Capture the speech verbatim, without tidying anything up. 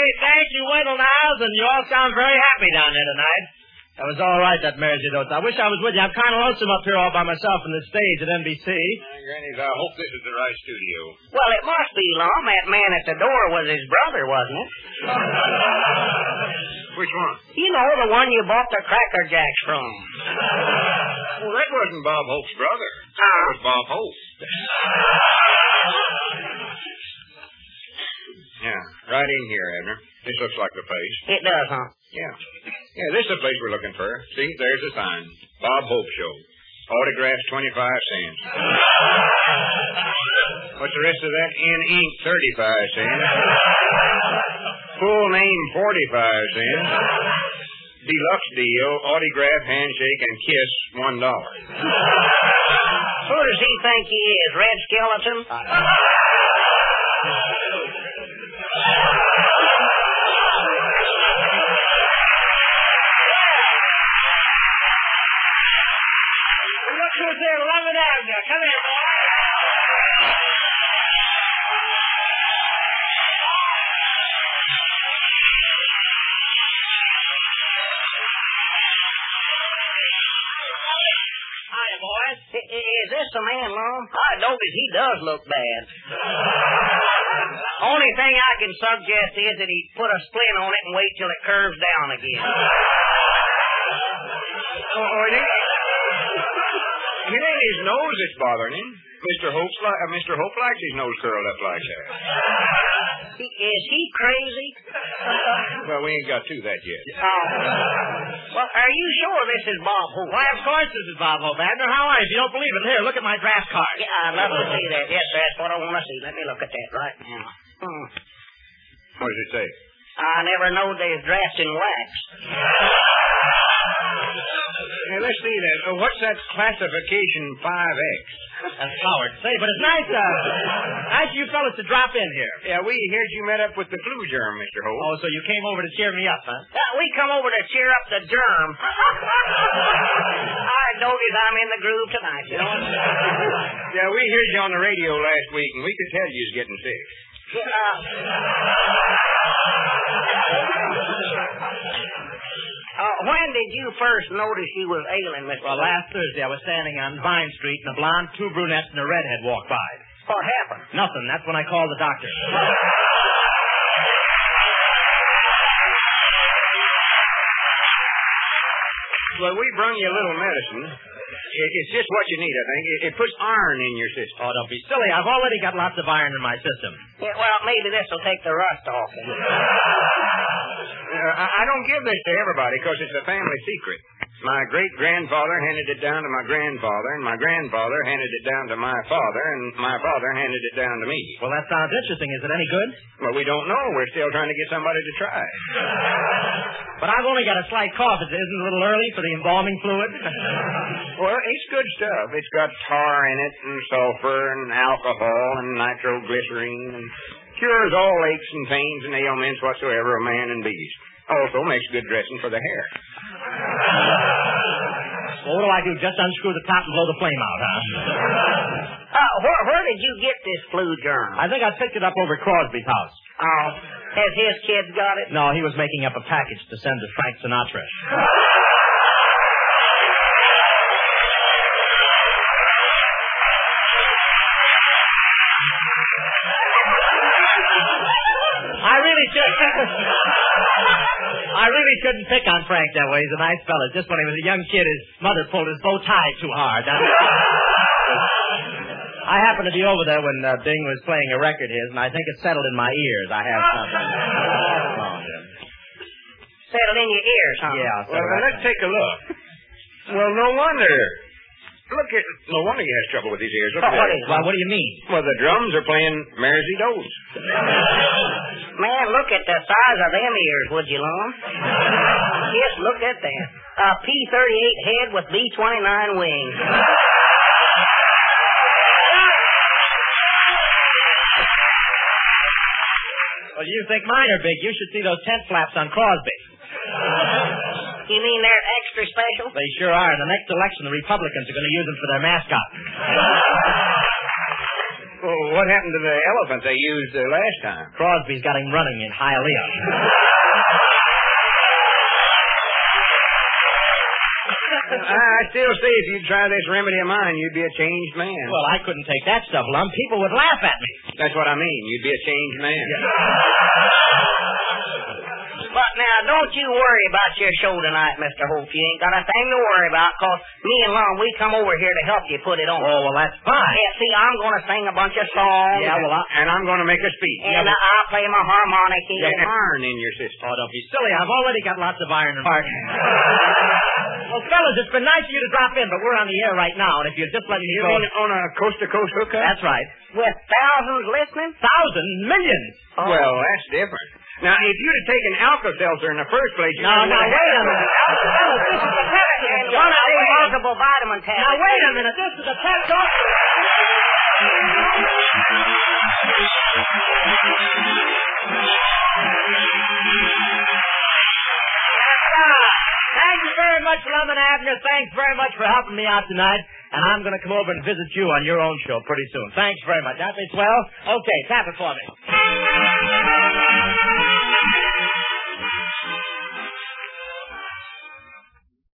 thank you, Wendell Niles, and you all sound very happy down there tonight. That was all right, that Mersey Dotes. I wish I was with you. I'm kind of lonesome up here all by myself in the stage at N B C. Uh, Granny, I hope this is the right studio. Well, it must be, Lum. That man at the door was his brother, wasn't it? Which one? You know, the one you bought the Cracker Jacks from. Well, that wasn't Bob Hope's brother. Huh? That was Bob Hope. Yeah, right in here, Abner. This looks like the place. It does, huh? Yeah. Yeah, this is the place we're looking for. See, there's the sign. Bob Hope Show. Autographs, twenty-five cents. What's the rest of that? In ink, thirty-five cents. Full name, forty-five cents. Deluxe deal, autograph, handshake, and kiss, one dollar. Who does he think he is, Red Skeleton? Uh, Look who's there, eleventh Avenue. Come here, boy. Hiya, boys. Is this the man, Lum? I notice he does look bad. Only thing I can suggest is that he put a splint on it and wait till it curves down again. Oh, oh, it ain't, it ain't his nose that's bothering him. Mister Hope's li- uh, Mister Hope likes his nose curled up like that. He, is he crazy? Well, we ain't got to that yet. Oh. Well, are you sure this is Bob Hope? Why, of course this is Bob Hope, Abner. How are you? If you don't believe it, here, look at my draft card. Yeah, I'd love to see that. Yes, that's what I want to see. Let me look at that right now. Hmm. What does it say? I never knowed they was drafting wax. Hey, let's see that. Uh, what's that classification five X? That's Howard. Say, but it's nice, uh, nice you fellas to drop in here. Yeah, we heard you met up with the flu germ, Mister Hope. Oh, so you came over to cheer me up, huh? Uh, we come over to cheer up the germ. I notice I'm in the groove tonight, you know. Yeah, we heard you on the radio last week, and we could tell you was getting sick. Yeah, uh, uh, when did you first notice you was ailing, Mister Well, last Thursday I was standing on Vine Street, and a blonde, two brunettes, and a redhead walked by. What happened? Nothing. That's when I called the doctor. Well, we brung you a little medicine. It, it's just what you need, I think. It, it puts iron in your system. Oh, don't be silly. I've already got lots of iron in my system. Yeah, well, maybe this will take the rust off. Uh, I, I don't give this to everybody because it's a family secret. My great-grandfather handed it down to my grandfather, and my grandfather handed it down to my father, and my father handed it down to me. Well, that sounds interesting. Is it any good? Well, we don't know. We're still trying to get somebody to try. But I've only got a slight cough. Isn't it a little early for the embalming fluid? Well, it's good stuff. It's got tar in it, and sulfur, and alcohol, and nitroglycerine, and cures all aches and pains and ailments whatsoever of man and beast. Also makes good dressing for the hair. Well, what do I do? Just unscrew the top and blow the flame out, huh? Uh, where, where did you get this flu germ? I think I picked it up over at Crosby's house. Oh, has his kids got it? No, he was making up a package to send to Frank Sinatra. I really should. I really shouldn't pick on Frank that way. He's a nice fellow. Just when he was a young kid, his mother pulled his bow tie too hard. I happened to be over there when uh, Bing was playing a record of his, and I think it settled in my ears. I have something. Settled in your ears, huh? Yeah. Well, well, let's take a look. Well, no wonder. Look at, no wonder he has trouble with his ears. Look Oh, at what that. is Well, what do you mean? Well, the drums are playing Mersey Dotes. Man, look at the size of them ears, would you, Lon? Yes, look at that. A P thirty-eight head with B twenty-nine wings. Well, you think mine are big. You should see those tent flaps on Crosby. You mean they're extra special? They sure are. In the next election, the Republicans are going to use them for their mascot. Well, Well, what happened to the elephant they used uh, last time? Crosby's got him running in Hialeah. I still say if you'd try this remedy of mine, you'd be a changed man. Well, I couldn't take that stuff, Lum. People would laugh at me. That's what I mean. You'd be a changed man. But now, don't you worry about your show tonight, Mister Hope. You ain't got a thing to worry about, because me and Lum, we come over here to help you put it on. Oh, well, that's fine. Yeah, see, I'm going to sing a bunch of songs. Yeah, well, I, and I'm going to make a speech. And yeah, I'll play my harmonica. Yeah, iron in your system. Oh, don't be silly. I've already got lots of iron in my heart. Well, fellas, it's been nice of you to drop in, but we're on the air right now, and if you'll just let me You go... mean on a coast-to-coast hookup? That's right. With thousands listening? Thousands, millions. Oh. Well, that's different. Now, if you'd have taken Alka-Seltzer in the first place... You no, now, wait a minute. Fellas, this is a test. And one of these multiple vitamin tablets. Now, wait a minute. This is a test. Don't... Thank you very much, Lemon Abner. Thanks very much for helping me out tonight. And I'm going to come over and visit you on your own show pretty soon. Thanks very much. That be swell? Okay, tap it for me.